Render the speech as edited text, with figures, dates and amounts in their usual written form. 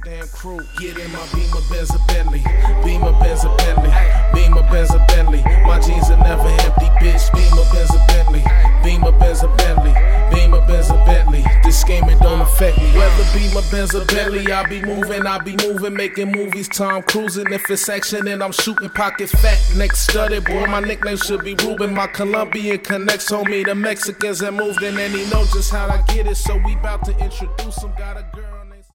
damn crew. Get in my Beamer, Benz, or Bentley. Beamer, Benz, or Bentley. Beamer, Benz, or Bentley. My jeans are never empty, bitch. Beamer, Benz, or Bentley. Beamer, Benz, or Bentley. Beamer, Benz, or Bentley. This scheming don't affect me. Whether Beamer, Benz, or Bentley, I be moving, making movies, Tom cruising. If it's action, then I'm shooting pockets fat, neck studded. Boy, my nickname should be Ruben. My Colombian connects, homie. The Mexicans that moved in, and he know just how I get it. So we bout to introduce him. Got a girl.